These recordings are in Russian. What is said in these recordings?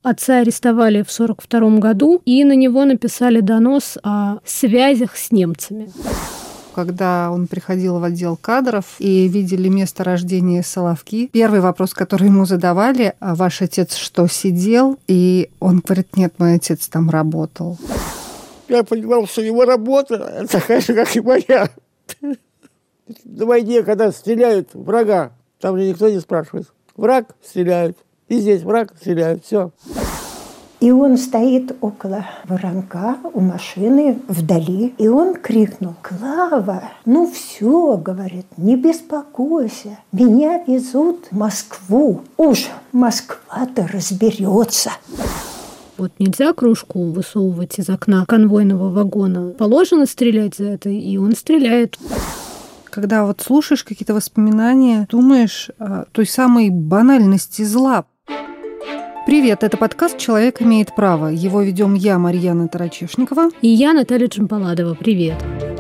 Отца арестовали в 1942 году, и на него написали донос о связях с немцами. Когда он приходил в отдел кадров и видели место рождения Соловки, первый вопрос, который ему задавали: а ваш отец что, сидел? И он говорит: нет, мой отец там работал. Я понимал, что его работа такая же, как и моя. На войне, когда стреляют врага, там же никто не спрашивает. Враг стреляют, и здесь враг стреляют, все. И он стоит около воронка у машины вдали, и он крикнул: «Клава, ну все, — говорит, — не беспокойся, меня везут в Москву, уж Москва-то разберется». Вот нельзя кружку высовывать из окна конвойного вагона. Положено стрелять за это, и он стреляет. Когда вот слушаешь какие-то воспоминания, думаешь о той самой банальности зла. Привет, это подкаст «Человек имеет право». Его ведем я, Марьяна Тарачешникова. И я, Наталья Джампаладова. Привет.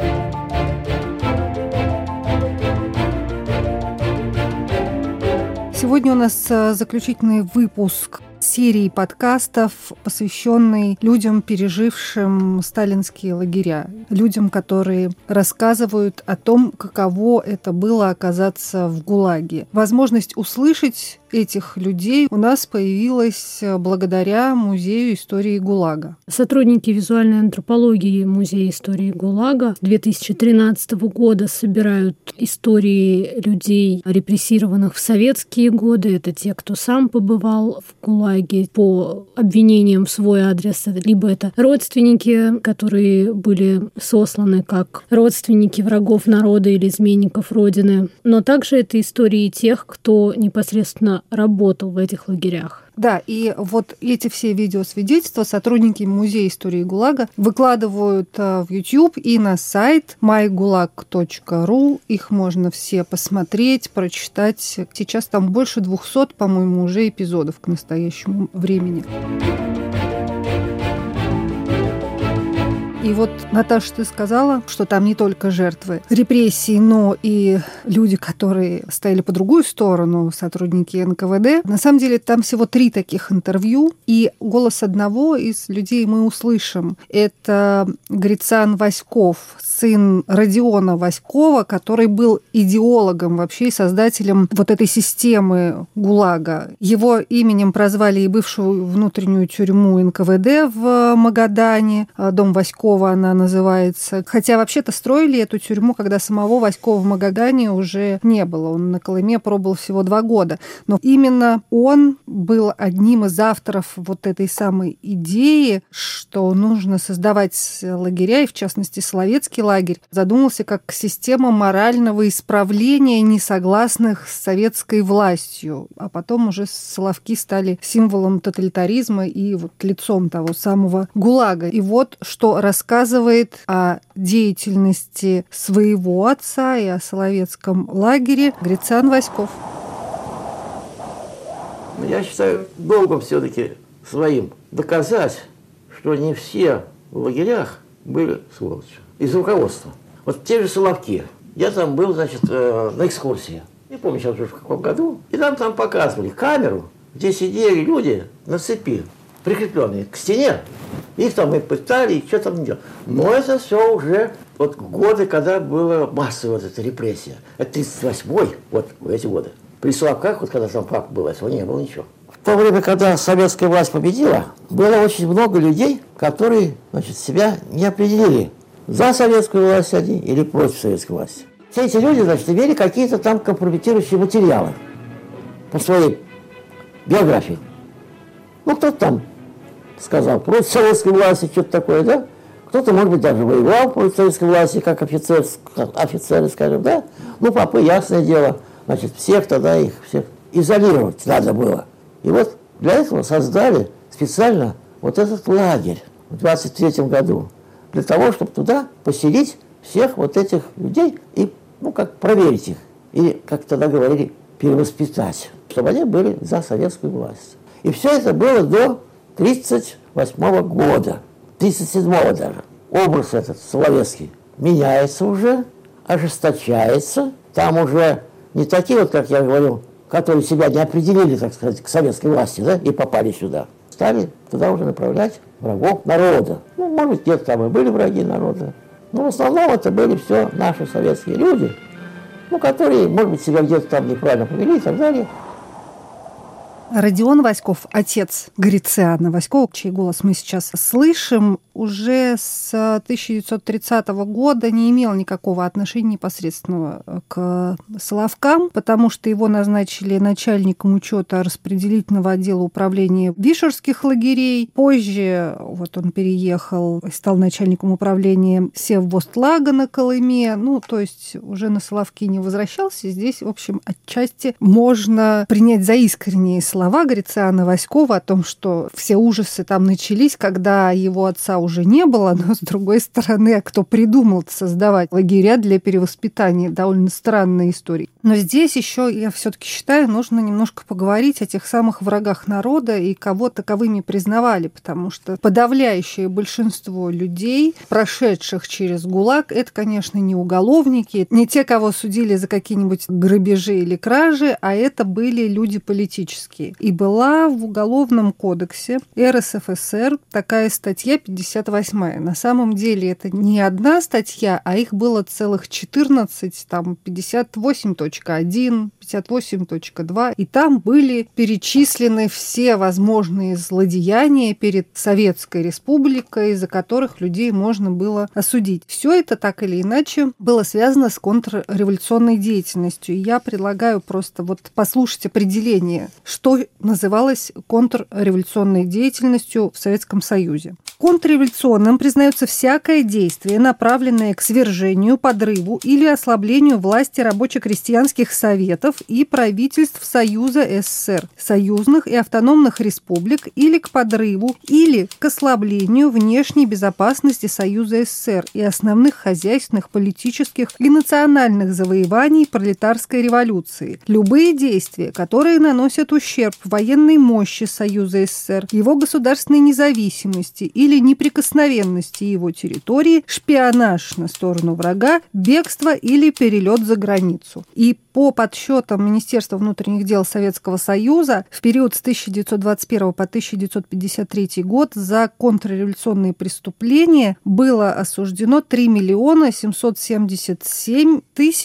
Сегодня у нас заключительный выпуск серии подкастов, посвященный людям, пережившим сталинские лагеря, людям, которые рассказывают о том, каково это было оказаться в ГУЛАГе. Возможность услышать этих людей у нас появилась благодаря Музею истории ГУЛАГа. Сотрудники визуальной антропологии Музея истории ГУЛАГа 2013 года собирают истории людей, репрессированных в советские годы. Это те, кто сам побывал в ГУЛАГе по обвинениям в свой адрес, либо это родственники, которые были сосланы как родственники врагов народа или изменников Родины. Но также это истории тех, кто непосредственно работал в этих лагерях. Да, и вот эти все видеосвидетельства сотрудники Музея истории ГУЛАГа выкладывают в YouTube и на сайт mygulag.ru. Их можно все посмотреть, прочитать. Сейчас там больше 200, по-моему, уже эпизодов к настоящему времени. И вот, Наташа, ты сказала, что там не только жертвы репрессий, но и люди, которые стояли по другую сторону, сотрудники НКВД. На самом деле там всего 3 таких интервью, и голос одного из людей мы услышим. Это Грицан Васьков, сын Родиона Васькова, который был идеологом вообще и создателем вот этой системы ГУЛАГа. Его именем прозвали и бывшую внутреннюю тюрьму НКВД в Магадане, дом Васькова она называется. Хотя вообще-то строили эту тюрьму, когда самого Васькова в Магадане уже не было. Он на Колыме пробыл всего 2 года. Но именно он был одним из авторов вот этой самой идеи, что нужно создавать лагеря, и в частности Соловецкий лагерь, задумался как система морального исправления несогласных с советской властью. А потом уже Соловки стали символом тоталитаризма и вот лицом того самого ГУЛАГа. И вот что рассказывает о деятельности своего отца и о Соловецком лагере Грицан Васьков. Я считаю долгом все-таки своим доказать, что не все в лагерях были сволочи. Из руководства. Вот те же Соловки. Я там был, значит, на экскурсии. Не помню сейчас уже в каком году. И там показывали камеру, где сидели люди на цепи, прикрепленные к стене. Их там и пытали, и что там не делали. Но это все уже вот годы, когда была массовая вот эта репрессия. Это 38-й, вот в эти годы. При Соловках, вот когда там папа был, этого не было ничего. В то время, когда советская власть победила, было очень много людей, которые, значит, себя не определили, за советскую власть они или против советской власти. Все эти люди, значит, имели какие-то там компрометирующие материалы по своей биографии. Ну, кто-то там сказал против советской власти, что-то такое, да? Кто-то, может быть, даже воевал против советской власти, как офицеры, скажем, да? Ну, папа, ясное дело, значит, всех тогда их всех изолировать надо было. И вот для этого создали специально вот этот лагерь в 23-м году, для того, чтобы туда поселить всех вот этих людей и, ну, как проверить их, или, как тогда говорили, перевоспитать, чтобы они были за советскую власть. И все это было до 1938 года, 1937 даже. Образ этот Соловецкий меняется уже, ожесточается. Там уже не такие вот, как я говорил, которые себя не определили, так сказать, к советской власти, да, и попали сюда. стали туда уже направлять врагов народа. Ну, может быть, где-то там и были враги народа. Но в основном это были все наши советские люди, ну, которые, может быть, себя где-то там неправильно повели и так далее. Родион Васьков, отец Грициана Васькова, чей голос мы сейчас слышим, уже с 1930 года не имел никакого отношения непосредственного к Соловкам, потому что его назначили начальником учета распределительного отдела управления вишерских лагерей. Позже вот он переехал и стал начальником управления Севвостлага на Колыме. Ну, то есть уже на Соловки не возвращался. Здесь, в общем, отчасти можно принять за искренние слова Грициана Васькова о том, что все ужасы там начались, когда его отца уже не было, но, с другой стороны, а кто придумал создавать лагеря для перевоспитания? Довольно странная история. Но здесь еще, я все-таки считаю, нужно немножко поговорить о тех самых врагах народа и кого таковыми признавали, потому что подавляющее большинство людей, прошедших через ГУЛАГ, это, конечно, не уголовники, не те, кого судили за какие-нибудь грабежи или кражи, а это были люди политические. И была в Уголовном кодексе РСФСР такая статья 58. На самом деле это не одна статья, а их было целых 14, там 58.1, 58.2, и там были перечислены все возможные злодеяния перед Советской Республикой, за которых людей можно было осудить. Все это так или иначе было связано с контрреволюционной деятельностью. И я предлагаю просто вот послушать определение, что называлось контрреволюционной деятельностью в Советском Союзе. Контрреволюционным признается всякое действие, направленное к свержению, подрыву или ослаблению власти рабоче-крестьянских советов и правительств Союза СССР, союзных и автономных республик или к подрыву или к ослаблению внешней безопасности Союза СССР и основных хозяйственных, политических и национальных завоеваний пролетарской революции. Любые действия, которые наносят ущерб военной мощи Союза СССР, его государственной независимости или неприкосновенности его территории, шпионаж на сторону врага, бегство или перелет за границу. И по подсчетам Министерства внутренних дел Советского Союза в период с 1921 по 1953 год за контрреволюционные преступления было осуждено 3 777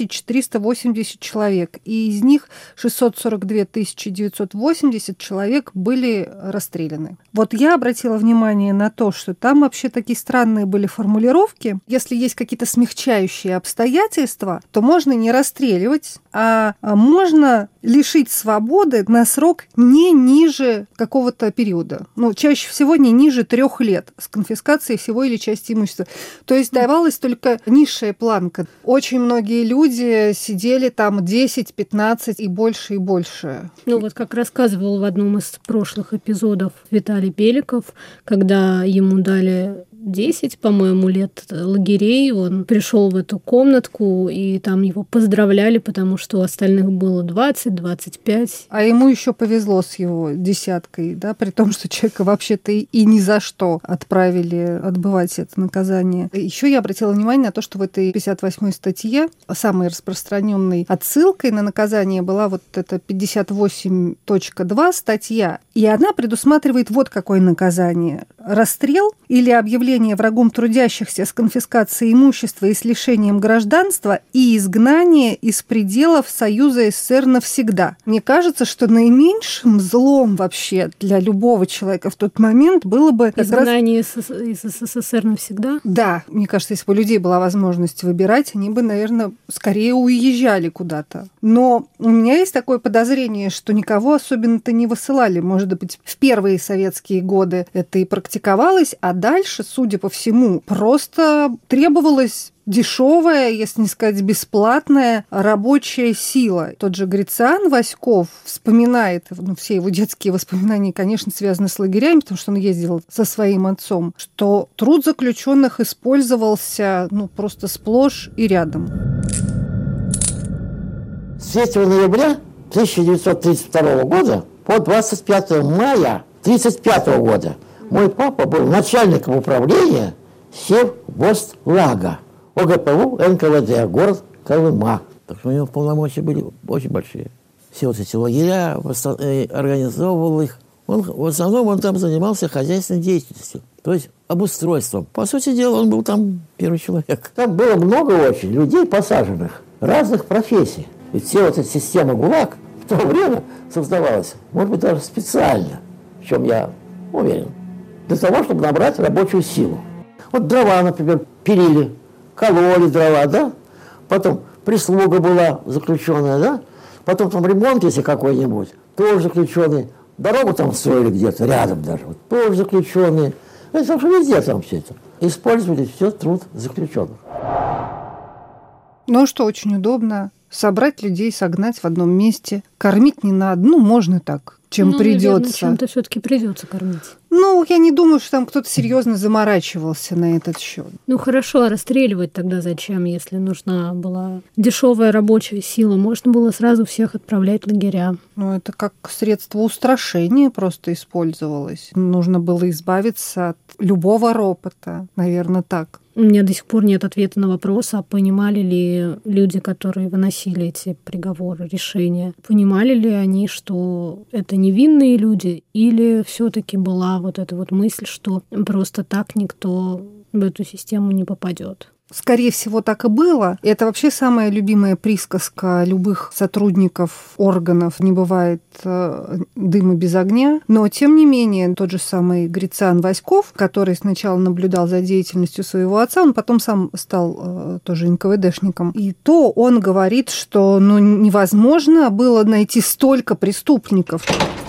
380 человек, и из них 642 980 человек были расстреляны. Вот я обратила внимание на то, что там вообще такие странные были формулировки. Если есть какие-то смягчающие обстоятельства, то можно не расстреливать, а можно лишить свободы на срок не ниже какого-то периода. Ну, чаще всего не ниже 3 лет с конфискацией всего или части имущества. То есть давалась только низшая планка. Очень многие люди сидели там 10, 15 и больше, и больше. Ну вот как рассказывал в одном из прошлых эпизодов Виталий Беликов, когда ему дали 10, по-моему, лет лагерей, он пришел в эту комнатку, и там его поздравляли, потому что у остальных было 20, 25. А ему еще повезло с его десяткой, да, при том, что человека вообще-то и ни за что отправили отбывать это наказание. Еще я обратила внимание на то, что в этой 58-й статье самой распространенной отсылкой на наказание была вот эта 58.2 статья, и она предусматривает вот какое наказание. Расстрел или объявление врагом трудящихся с конфискацией имущества и с лишением гражданства и изгнание из пределов Союза СССР навсегда. Мне кажется, что наименьшим злом вообще для любого человека в тот момент было бы изгнание из СССР навсегда? Да, мне кажется, если бы у людей была возможность выбирать, они бы, наверное, скорее уезжали куда-то. Но у меня есть такое подозрение, что никого особенно-то не высылали. Может быть, в первые советские годы это и практиковалось, а дальше, судя по всему, просто требовалось дешевая, если не сказать бесплатная, рабочая сила. Тот же Грициан Васьков вспоминает, все его детские воспоминания, конечно, связаны с лагерями, потому что он ездил со своим отцом, что труд заключенных использовался просто сплошь и рядом. С 3 ноября 1932 года по 25 мая 1935 года мой папа был начальником управления Севвостлага, ОГПУ НКВД, город Колыма. Так что у него полномочия были очень большие. Все вот эти лагеря, организовывал их В основном он там занимался хозяйственной деятельностью, то есть обустройством. По сути дела, он был там первый человек. Там было много очень людей посаженных, разных профессий. Ведь все вот эта система ГУЛАГ в то время создавалась, может быть, даже специально, в чем я уверен, для того, чтобы набрать рабочую силу. Вот дрова, например, пилили, кололи дрова, да? Потом прислуга была заключенная, да? Потом там ремонт, если какой-нибудь, тоже заключенный. Дорогу там строили где-то, рядом даже, вот, тоже заключенные. Это же везде там все это. Использовали все труд заключенных. Ну, что очень удобно. Собрать людей, согнать в одном месте. Кормить не надо. Ну, можно так, чем придется. Наверное, чем-то все-таки придется кормить. Ну, я не думаю, что там кто-то серьезно заморачивался на этот счет. Ну хорошо, а расстреливать тогда зачем, если нужна была дешевая рабочая сила? Можно было сразу всех отправлять в лагеря. Ну, это как средство устрашения просто использовалось. Нужно было избавиться от любого ропота, наверное, так. У меня до сих пор нет ответа на вопрос, а понимали ли люди, которые выносили эти приговоры, решения, понимали ли они, что это невинные люди, или все-таки была вот эта вот мысль, что просто так никто в эту систему не попадет? Скорее всего, так и было. Это вообще самая любимая присказка любых сотрудников органов. Не бывает дыма без огня. Но, тем не менее, тот же самый Грицан Васьков, который сначала наблюдал за деятельностью своего отца, он потом сам стал тоже НКВДшником. И то он говорит, что невозможно было найти столько преступников.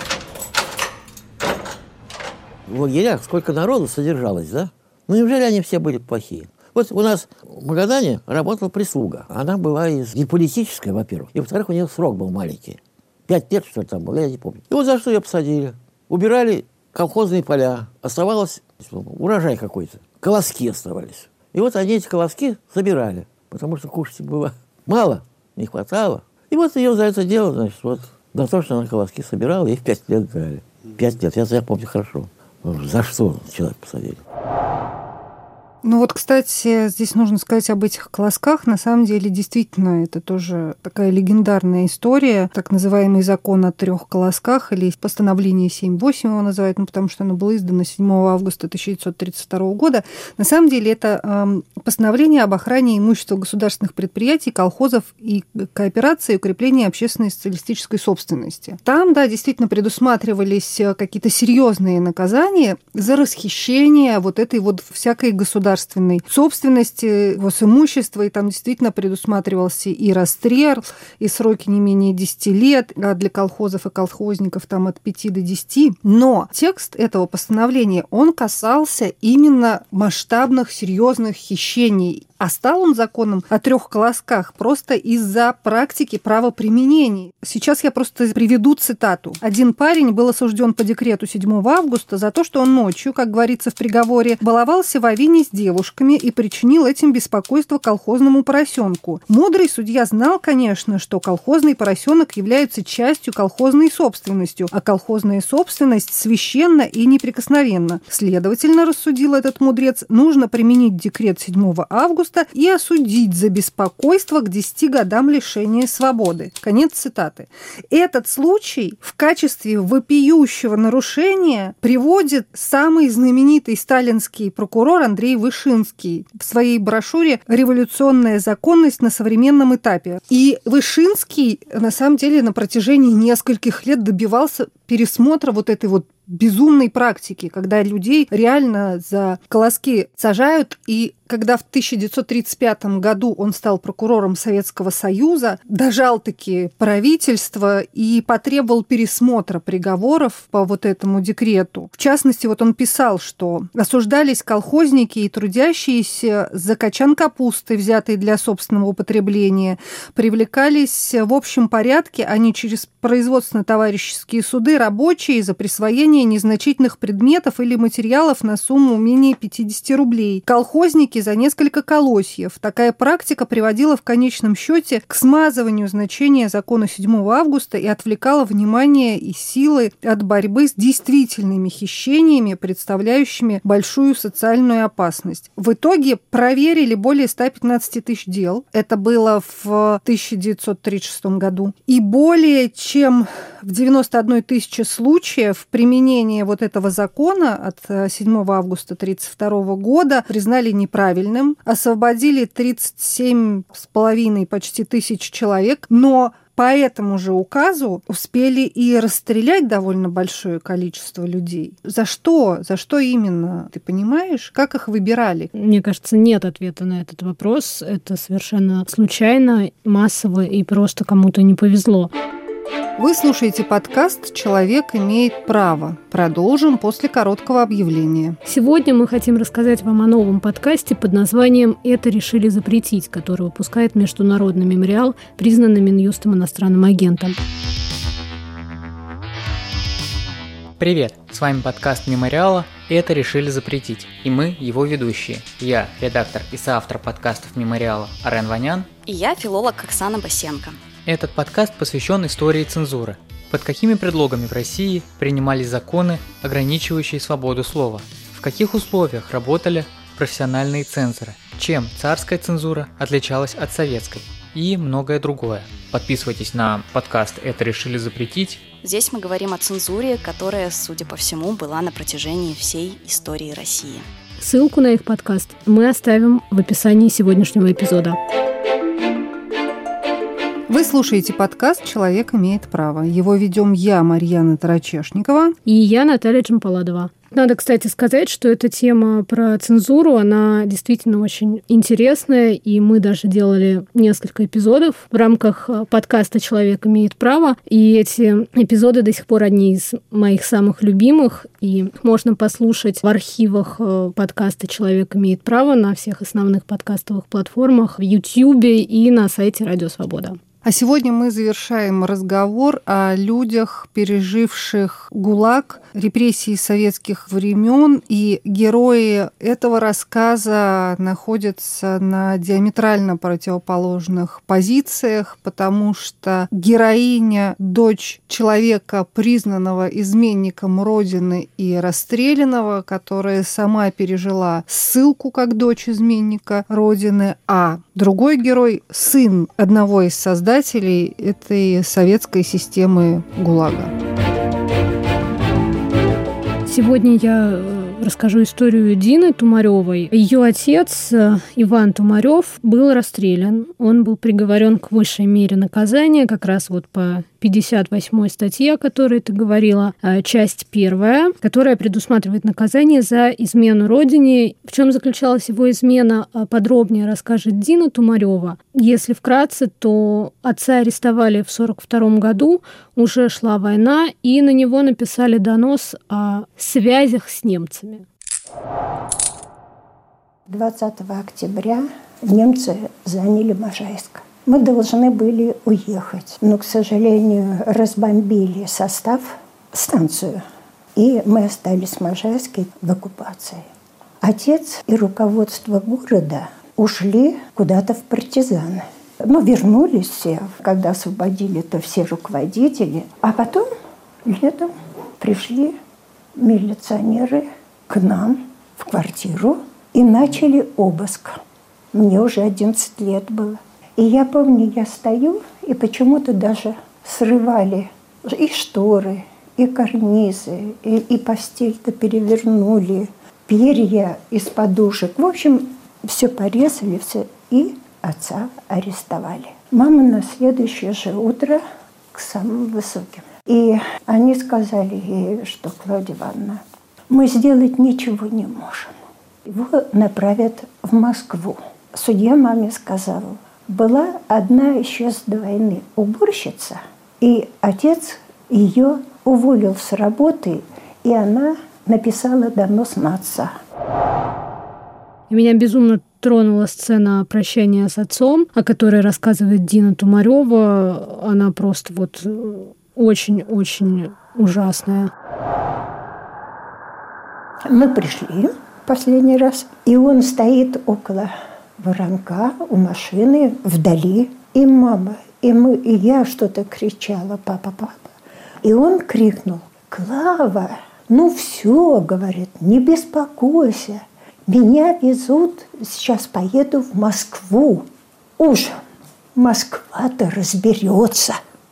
В лагерях сколько народу содержалось, да? Ну, неужели они все были плохие? Вот у нас в Магадане работала прислуга. Она была и политическая, во-первых. И, во-вторых, у нее срок был маленький. 5 лет, что ли, там было, я не помню. И вот за что ее посадили. Убирали колхозные поля. Оставалось урожай какой-то. Колоски оставались. И вот они эти колоски собирали. Потому что кушать было мало, не хватало. И вот ее за это дело, значит, вот за то, что она колоски собирала, ей в 5 лет дали. 5 лет, я помню хорошо. За что человек посадили? Ну вот, кстати, здесь нужно сказать об этих колосках. На самом деле, действительно, это тоже такая легендарная история. Так называемый закон о 3 колосках, или постановление 7-8 его называют, потому что оно было издано 7 августа 1932 года. На самом деле, это постановление об охране имущества государственных предприятий, колхозов и кооперации, укреплении общественной социалистической собственности. Там, да, действительно предусматривались какие-то серьезные наказания за расхищение вот этой вот всякой государственной собственности, госимущества, и там действительно предусматривался и расстрел, и сроки не менее 10 лет, а для колхозов и колхозников там от 5 до 10. Но текст этого постановления, он касался именно масштабных, серьезных хищений. А стал он законом о 3 колосках просто из-за практики правоприменения. Сейчас я просто приведу цитату. Один парень был осужден по декрету 7 августа за то, что он ночью, как говорится в приговоре, баловался в авине с девушками и причинил этим беспокойство колхозному поросенку. Мудрый судья знал, конечно, что колхозный поросенок является частью колхозной собственностью, а колхозная собственность священна и неприкосновенна. Следовательно, рассудил этот мудрец, нужно применить декрет 7 августа и осудить за беспокойство к 10 годам лишения свободы. Конец цитаты. Этот случай в качестве вопиющего нарушения приводит самый знаменитый сталинский прокурор Андрей Вышинский в своей брошюре «Революционная законность на современном этапе». И Вышинский, на самом деле, на протяжении нескольких лет добивался пересмотра вот этой вот безумной практики, когда людей реально за колоски сажают. И когда в 1935 году он стал прокурором Советского Союза, дожал-таки правительство и потребовал пересмотра приговоров по вот этому декрету. В частности, вот он писал, что осуждались колхозники и трудящиеся за качан капусты, взятый для собственного употребления, привлекались в общем порядке, а не через производственно-товарищеские суды, рабочие за присвоение незначительных предметов или материалов на сумму менее 50 рублей. Колхозники за несколько колосьев. Такая практика приводила в конечном счете к смазыванию значения закона 7 августа и отвлекала внимание и силы от борьбы с действительными хищениями, представляющими большую социальную опасность. В итоге проверили более 115 тысяч дел. Это было в 1936 году. И более чем чем в 91 тысяче случаев применение вот этого закона от 7 августа 1932 года признали неправильным, освободили 37,5 почти тысяч человек, но по этому же указу успели и расстрелять довольно большое количество людей. За что? За что именно? Ты понимаешь? Как их выбирали? Мне кажется, нет ответа на этот вопрос. Это совершенно случайно, массово и просто кому-то не повезло. Вы слушаете подкаст «Человек имеет право». Продолжим после короткого объявления. Сегодня мы хотим рассказать вам о новом подкасте под названием «Это решили запретить», который выпускает Международный мемориал, признанный Минюстом иностранным агентом. Привет! С вами подкаст Мемориала «Это решили запретить». И мы его ведущие. Я, редактор и соавтор подкастов Мемориала Арен Ванян. И я, филолог Оксана Басенко. Этот подкаст посвящен истории цензуры. Под какими предлогами в России принимались законы, ограничивающие свободу слова? В каких условиях работали профессиональные цензоры? Чем царская цензура отличалась от советской? И многое другое. Подписывайтесь на подкаст «Это решили запретить». Здесь мы говорим о цензуре, которая, судя по всему, была на протяжении всей истории России. Ссылку на их подкаст мы оставим в описании сегодняшнего эпизода. Вы слушаете подкаст «Человек имеет право». Его ведем я, Марьяна Тарачешникова. И я, Наталья Джампаладова. Надо, кстати, сказать, что эта тема про цензуру, она действительно очень интересная, и мы даже делали несколько эпизодов в рамках подкаста «Человек имеет право», и эти эпизоды до сих пор одни из моих самых любимых, и можно послушать в архивах подкаста «Человек имеет право» на всех основных подкастовых платформах, в Ютьюбе и на сайте «Радио Свобода». А сегодня мы завершаем разговор о людях, переживших ГУЛАГ, репрессии советских времен, и герои этого рассказа находятся на диаметрально противоположных позициях, потому что героиня, дочь человека, признанного изменником Родины и расстрелянного, которая сама пережила ссылку как дочь изменника Родины, а другой герой – сын одного из создателей этой советской системы ГУЛАГа. Сегодня я расскажу историю Дины Тумарёвой. Ее отец Иван Тумарёв был расстрелян. Он был приговорен к высшей мере наказания, как раз вот по 58-й статье, о которой ты говорила, часть 1, которая предусматривает наказание за измену Родине. В чем заключалась его измена, подробнее расскажет Дина Тумарёва. Если вкратце, то отца арестовали в 1942 году, уже шла война, и на него написали донос о связях с немцами. 20 октября немцы заняли Можайск. Мы должны были уехать, но, к сожалению, разбомбили состав, станцию, и мы остались в Можайске в оккупации. Отец и руководство города ушли куда-то в партизаны. Вернулись все, когда освободили, то все руководители. А потом летом пришли милиционеры к нам в квартиру и начали обыск. Мне уже 11 лет было. И я помню, я стою, и почему-то даже срывали и шторы, и карнизы, и постель-то перевернули, перья из подушек. В общем, все порезали, все, и отца арестовали. Мама на следующее же утро к самым высоким. И они сказали ей, что, Клавдия Ивановна, мы сделать ничего не можем. Его направят в Москву. Судья маме сказал, была одна еще с до войны уборщица, и отец ее уволил с работы, и она написала донос на отца. Меня безумно тронула сцена прощания с отцом, о которой рассказывает Дина Тумарёва. Она просто вот очень-очень ужасная. Мы пришли последний раз, и он стоит около воронка у машины вдали. И мама, и мы, и я что-то кричала, папа, папа. И он крикнул, Клава, ну все, говорит, не беспокойся. Меня везут, сейчас поеду в Москву. Уж Москва-то разберется.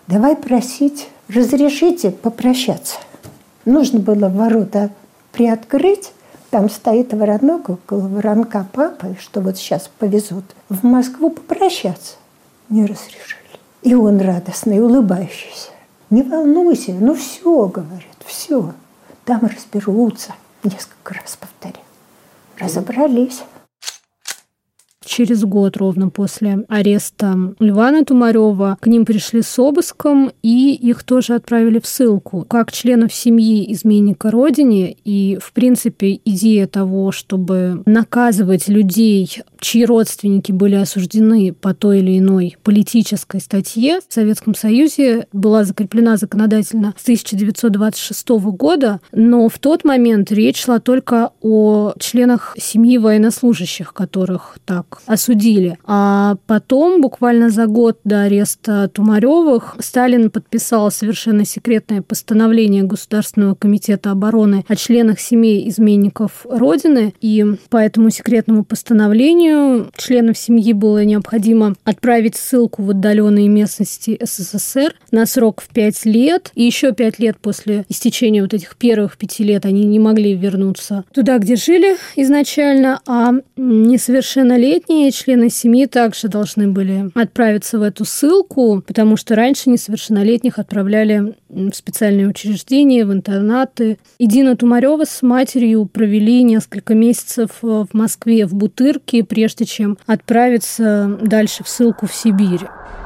давай просить, разрешите попрощаться. Нужно было ворота приоткрыть, там стоит воротнок около воронка папы, что вот сейчас повезут в Москву попрощаться. Не разрешили. И он радостный, улыбающийся. Не волнуйся, ну все, говорит, все. Там разберутся. Несколько раз повторял. Разобрались. Через год, ровно после ареста Льва Тумарева, к ним пришли с обыском, и их тоже отправили в ссылку. Как членов семьи изменника Родине, и, в принципе, идея того, чтобы наказывать людей, чьи родственники были осуждены по той или иной политической статье, в Советском Союзе была закреплена законодательно с 1926 года, но в тот момент речь шла только о членах семьи военнослужащих, которых так осудили. А потом, буквально за год до ареста Тумаревых, Сталин подписал совершенно секретное постановление Государственного комитета обороны о членах семей изменников Родины, и по этому секретному постановлению членов семьи было необходимо отправить в ссылку в отдаленные местности СССР на срок в 5 лет, и еще 5 лет после истечения вот этих первых 5 лет они не могли вернуться туда, где жили изначально, а несовершеннолетние члены семьи также должны были отправиться в эту ссылку, потому что раньше несовершеннолетних отправляли в специальные учреждения, в интернаты. И Дина Тумарева с матерью провели несколько месяцев в Москве, в Бутырке, прежде чем отправиться дальше в ссылку в Сибирь.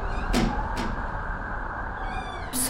В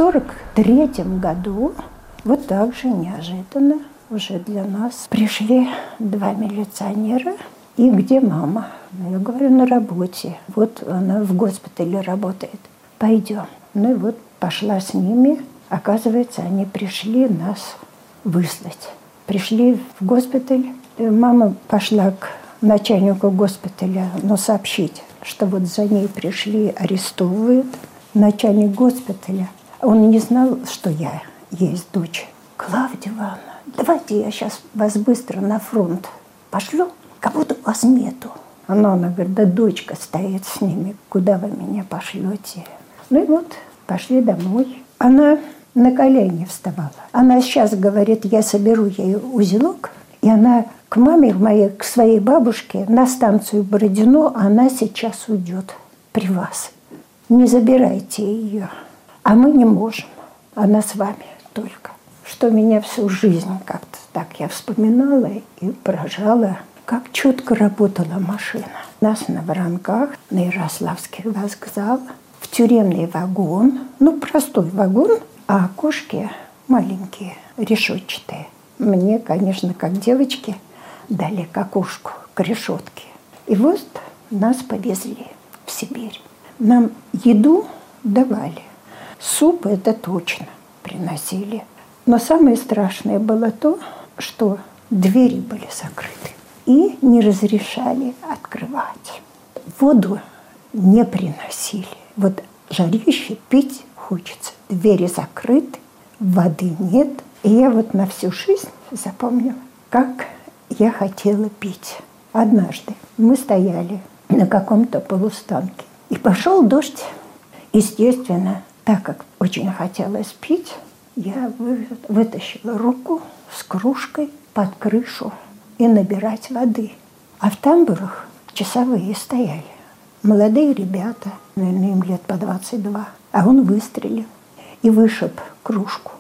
1943 году вот так же неожиданно уже для нас пришли 2 милиционера. И где мама? Я говорю, на работе. Вот она в госпитале работает. Пойдем. Ну и вот пошла с ними. Оказывается, они пришли нас выслать. Пришли в госпиталь. Мама пошла к начальнику госпиталя, но сообщить, что вот за ней пришли, арестовывают. Начальник госпиталя, он не знал, что я есть дочь. Клавдия Ивановна, давайте я сейчас вас быстро на фронт пошлю. Кого-то вас нету. Она говорит, да дочка стоит с ними. Куда вы меня пошлете? Ну и вот пошли домой. Она на колени вставала. Она сейчас говорит, я соберу ей узелок. И она к маме моей, к своей бабушке на станцию Бородино, она сейчас уйдет при вас. Не забирайте ее. А мы не можем. Она с вами только. Что меня всю жизнь как-то так я вспоминала и поражала. Как четко работала машина. Нас на Воронках, на Ярославский вокзал, в тюремный вагон, ну, простой вагон, а окошки маленькие, решетчатые. Мне, конечно, как девочке, дали к окошку, к решетке. И вот нас повезли в Сибирь. Нам еду давали. Суп это точно приносили. Но самое страшное было то, что двери были закрыты. И не разрешали открывать. Воду не приносили. Вот жарище, пить хочется. Двери закрыты, воды нет. И я вот на всю жизнь запомнила, как я хотела пить. Однажды мы стояли на каком-то полустанке. И пошел дождь. Естественно, так как очень хотелось пить, я вытащила руку с кружкой под крышу и набирать воды. А в тамбурах часовые стояли. Молодые ребята, наверное, им лет по 22. А он выстрелил и вышиб кружку.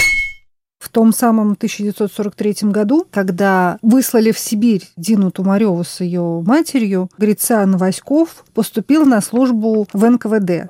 В том самом 1943 году, когда выслали в Сибирь Дину Тумареву с ее матерью, Грицан Васьков поступил на службу в НКВД.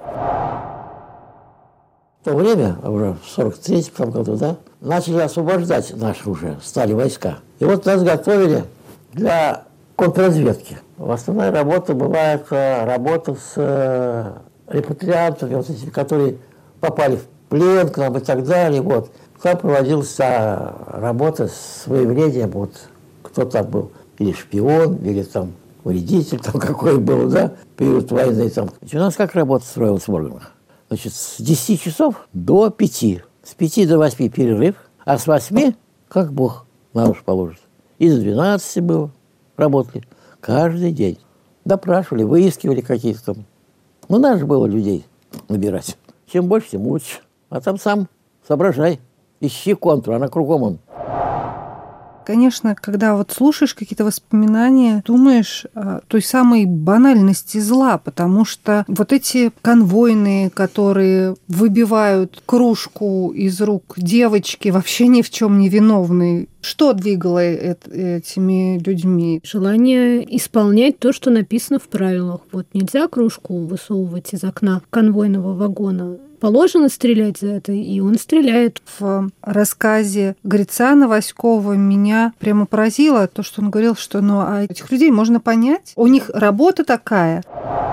В то время, уже в 1943 году, да, начали освобождать наши уже, стали войска. И вот нас готовили для контрразведки. Основная работа бывает работа с репатриантами, вот этими, которые попали в плен к нам и так далее. Вот. Там проводилась работа с выявлением, вот, кто там был, или шпион, или там вредитель, там какой был, да, период войны. Там. У нас как работа строилась в органах? Значит, с 10 часов до 5. С 5 до 8 перерыв, а с 8, как Бог на душу положит. И до 12 было. Работали каждый день. Допрашивали, выискивали каких-то там. Ну, надо же было людей набирать. Чем больше, тем лучше. А там сам соображай. Ищи контур, она кругом он. Конечно, когда вот слушаешь какие-то воспоминания, думаешь о той самой банальности зла, потому что вот эти конвойные, которые выбивают кружку из рук девочки, вообще ни в чем не виновные, что двигало этими людьми? Желание исполнять то, что написано в правилах. Вот нельзя кружку высовывать из окна конвойного вагона. Положено стрелять за это, и он стреляет. В рассказе Грицана Васькова меня прямо поразило то, что он говорил, что а этих людей можно понять. У них работа такая.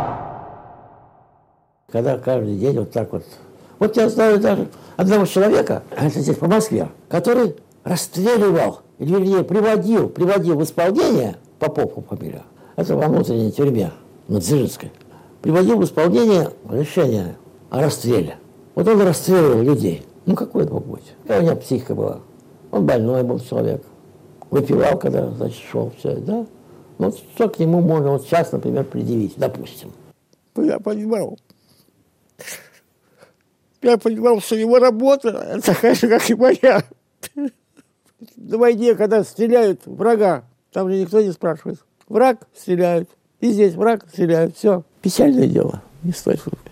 Когда каждый день вот так вот. Вот я знаю даже одного человека, это здесь по Москве, который расстреливал, или вернее приводил в исполнение, Попов фамилия, это во внутренней тюрьме, на Дзержинской, приводил в исполнение решение о расстреле. Вот он расстреливал людей. Ну, какой это мог быть? Какая у него психика была? Он больной был человек. Выпивал, когда, значит, шел все, да? Вот что к нему можно вот сейчас, например, предъявить, допустим. Я понимал, что его работа такая же, как и моя. На войне, когда стреляют врага, там же никто не спрашивает. Враг стреляют. И здесь враг стреляют. Все. Печальное дело. Не стоит слушать.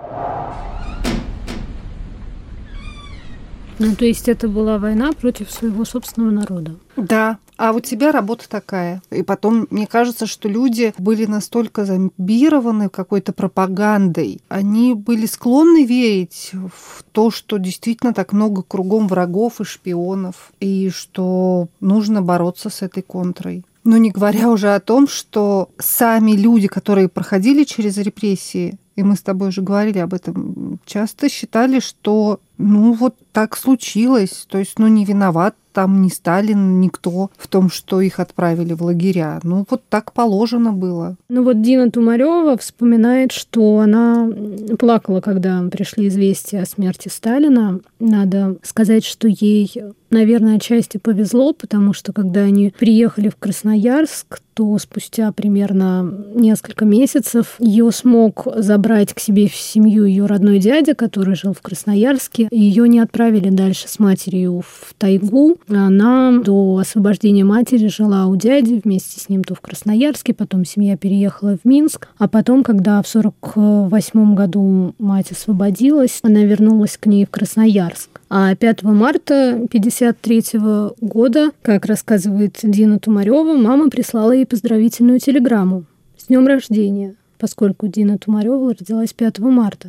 Ну, то есть это была война против своего собственного народа. Да, а у тебя работа такая. И потом, мне кажется, что люди были настолько зомбированы какой-то пропагандой, они были склонны верить в то, что действительно так много кругом врагов и шпионов, и что нужно бороться с этой контрой. Но не говоря уже о том, что сами люди, которые проходили через репрессии, и мы с тобой уже говорили об этом, часто считали, что вот так случилось, то есть не виноват там ни Сталин, никто в том, что их отправили в лагеря. Вот так положено было. Дина Тумарёва вспоминает, что она плакала, когда пришли известия о смерти Сталина. Надо сказать, что ей, наверное, отчасти повезло, потому что когда они приехали в Красноярск, то спустя примерно несколько месяцев ее смог забрать к себе в семью ее родной дядя, который жил в Красноярске. Ее не отправили дальше с матерью в тайгу. Она до освобождения матери жила у дяди вместе с ним то в Красноярске, потом семья переехала в Минск, а потом, когда в 1948 году мать освободилась, она вернулась к ней в Красноярск. А 5 марта 1953 года, как рассказывает Дина Тумарёва, мама прислала ей поздравительную телеграмму с днем рождения, поскольку Дина Тумарёва родилась 5 марта.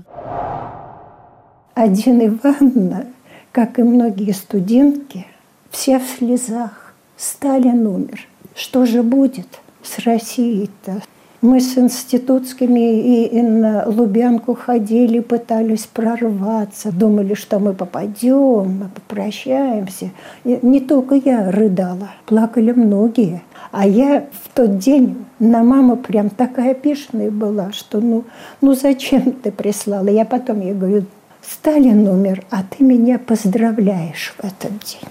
А Дина Ивановна, как и многие студентки, все в слезах. Сталин умер. Что же будет с Россией-то? Мы с институтскими и на Лубянку ходили, пытались прорваться. Думали, что мы попадем, мы попрощаемся. И не только я рыдала, плакали многие. А я в тот день на маму прям такая бешеная была, что зачем ты прислала? Я потом ей говорю, Сталин умер, а ты меня поздравляешь в этот день.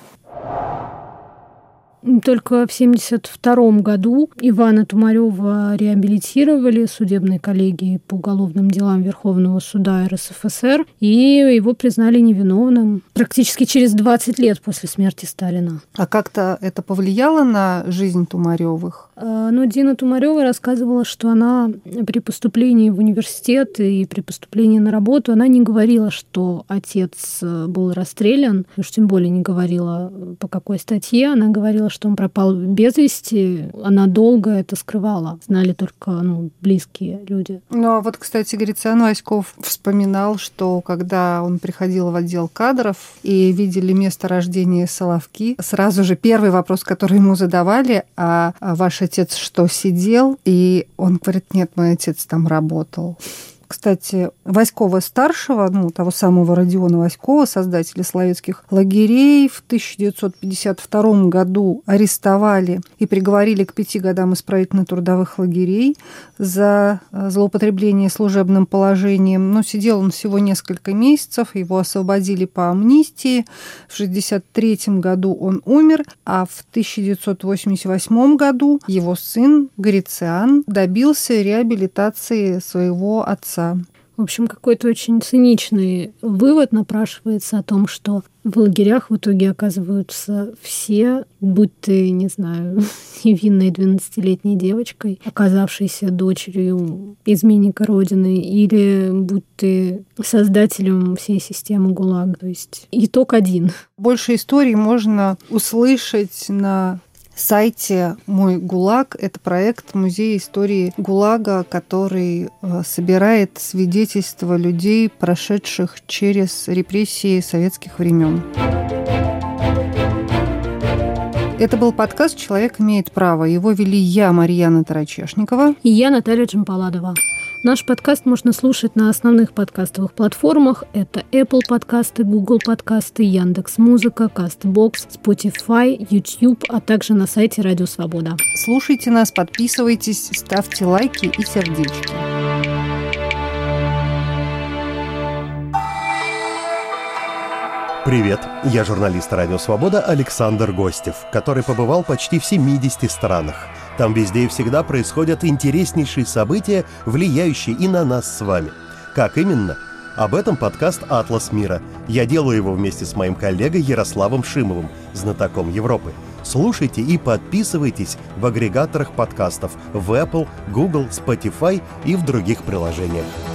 Только в 1972 году Ивана Тумарёва реабилитировали судебной коллегией по уголовным делам Верховного суда РСФСР, и его признали невиновным практически через 20 лет после смерти Сталина. А как-то это повлияло на жизнь Тумарёвых? Дина Тумарёва рассказывала, что она при поступлении в университет и при поступлении на работу, она не говорила, что отец был расстрелян, уж тем более не говорила, по какой статье. Она говорила, что он пропал без вести. Она долго это скрывала. Знали только близкие люди. А кстати, Грицан Васьков вспоминал, что когда он приходил в отдел кадров и видели место рождения Соловки, сразу же первый вопрос, который ему задавали, а ваш отец что, сидел? И он говорит, нет, мой отец там работал. Кстати, Васькова-старшего, того самого Родиона Васькова, создателя советских лагерей, в 1952 году арестовали и приговорили к 5 годам исправительно-трудовых лагерей за злоупотребление служебным положением. Но сидел он всего несколько месяцев, его освободили по амнистии. В 1963 году он умер, а в 1988 году его сын Грициан добился реабилитации своего отца. В общем, какой-то очень циничный вывод напрашивается о том, что в лагерях в итоге оказываются все, будь ты, не знаю, невинной 12-летней девочкой, оказавшейся дочерью изменника Родины, или будь ты создателем всей системы ГУЛАГ. То есть итог один. Больше историй можно услышать на сайте «Мой ГУЛАГ». Это проект Музея истории ГУЛАГа, который собирает свидетельства людей, прошедших через репрессии советских времен. Это был подкаст «Человек имеет право». Его вели я, Марьяна Тарачешникова. И я, Наталья Джампаладова. Наш подкаст можно слушать на основных подкастовых платформах. Это Apple подкасты, Google подкасты, Яндекс.Музыка, Castbox, Spotify, YouTube, а также на сайте Радио Свобода. Слушайте нас, подписывайтесь, ставьте лайки и сердечки. Привет, я журналист Радио Свобода Александр Гостев, который побывал почти в 70 странах. Там везде и всегда происходят интереснейшие события, влияющие и на нас с вами. Как именно? Об этом подкаст «Атлас мира». Я делаю его вместе с моим коллегой Ярославом Шимовым, знатоком Европы. Слушайте и подписывайтесь в агрегаторах подкастов в Apple, Google, Spotify и в других приложениях.